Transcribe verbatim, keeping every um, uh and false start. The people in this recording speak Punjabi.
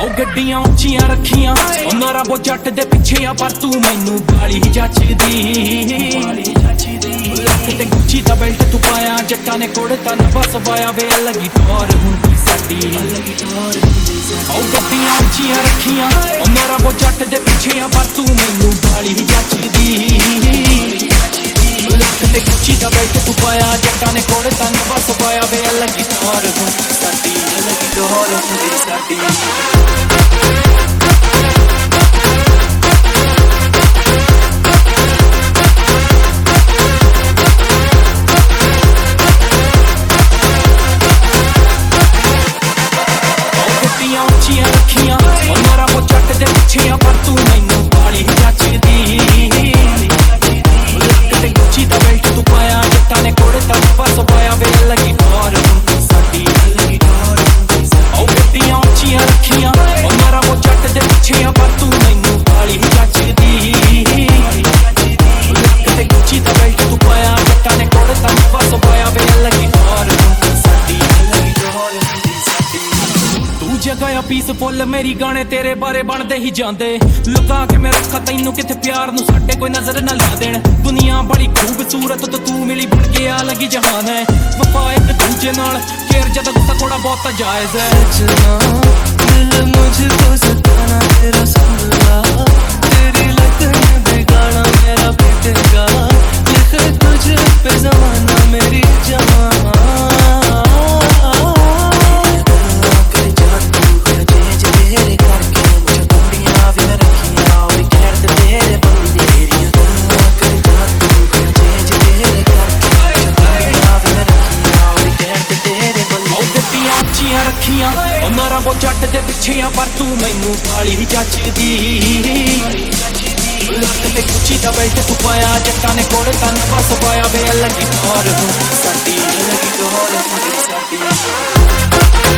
ਉਹ ਗੱਡੀਆਂ ਉੱਚੀਆਂ ਰੱਖੀਆਂ ਉਹਨਾਂ ਰੱਬੋ ਜੱਟ ਦੇ ਪਿੱਛੇ ਆ ਪਰ ਤੂੰ ਮੈਨੂੰ ਗਾਲੀ ਜੱਚਦੀ ਲੱਕ ਤੇ ਗੁੱਚੀ ਦਾ ਬੈਲਟ ਤੂੰ ਪਾਇਆ ਜੱਟਾਂ ਨੇ ਕੋੜੇ ਤਾਂ ਬਸ ਪਾਇਆ ਵੇ ਲੱਗੀ ਟੌਰ ਹੁੰਦੀ ਸਾਡੀ ਉਹ ਗੱਡੀਆਂ ਉੱਚੀਆਂ ਰੱਖੀਆਂ ਉਹਨਾਂ ਰੱਬੋ ਜੱਟ ਦੇ ਪਿੱਛੇ ਆ ਪਰ ਤੂੰ ਮੈਨੂੰ ਗਾਲੀ ਜੱਚਦੀ ਲੱਕ ਤੇ ਗੁੱਚੀ ਦਾ ਬੈਲਟ ਤੂੰ ਪਾਇਆ ਜੱਟਾਂ ਨੇ ਕੋੜੇ ਤਾਂ ਬਸ ਪਾਇਆ ਵੇ ਲੱਗੀ ਟੌਰ ਹੁੰਦੀ ਸਾਡੀ ਲੱਗੀ ਟੌਰ ਹੁੰਦੀ ਸਾਡੀ ਜਗ੍ਹਾ ਪੀਸਫੁੱਲ ਮੇਰੀ ਗਾਣੇ ਤੇਰੇ ਬਾਰੇ ਬਣਦੇ ਹੀ ਜਾਂਦੇ ਲੁਕਾ ਕੇ ਮੈਂ ਰੱਖਾ ਤੈਨੂੰ ਕਿਥੇ ਪਿਆਰ ਨੂੰ ਸਾਡੇ ਕੋਈ ਨਜ਼ਰ ਨਾ ਲਾ ਦੇਣ ਦੁਨੀਆ ਬੜੀ ਖੂਬਸੂਰਤ ਤੇ ਤੂੰ ਮਿਲੀ ਬਣ ਕੇ ਆ ਲੱਗੀ ਜਹਾਨ ਹੈ ਵਫਾ ਇੱਕ ਦੂਜੇ ਨਾਲ ਕੇਰ ਜਦ ਗੁੱਸਾ ਥੋੜਾ ਬਹੁਤ ਜਾਇਜ਼ ਹੈ दिल मुझको सताना तेरा संभला तेरी लत में बिगाड़ा मेरा पिटेगा लिखे तुझ पे जमाना मेरी जमाना ਉਹਨਾਂ ਰੱਬੋ ਜੱਟ ਦੇ ਪਿੱਛੇ ਆ ਪਰ ਤੂੰ ਮੈਨੂੰ ਗਾਲੀ ਜੱਚਦੀ ਲੱਕ ਤੇ ਗੁੱਚੀ ਦਾ ਬੈਲਟ ਤੂੰ ਪਾਇਆ ਜੱਟਾਂ ਨੇ ਕੋੜੇ ਤਾਂ ਬਸ ਪਾਇਆ ਵੇ ਲੱਗੀ ਟੌਰ ਹੁੰਦੀ ਸਾਡੀ ਲੱਗੀ ਟੌਰ ਹੁੰਦੀ ਸਾਡੀ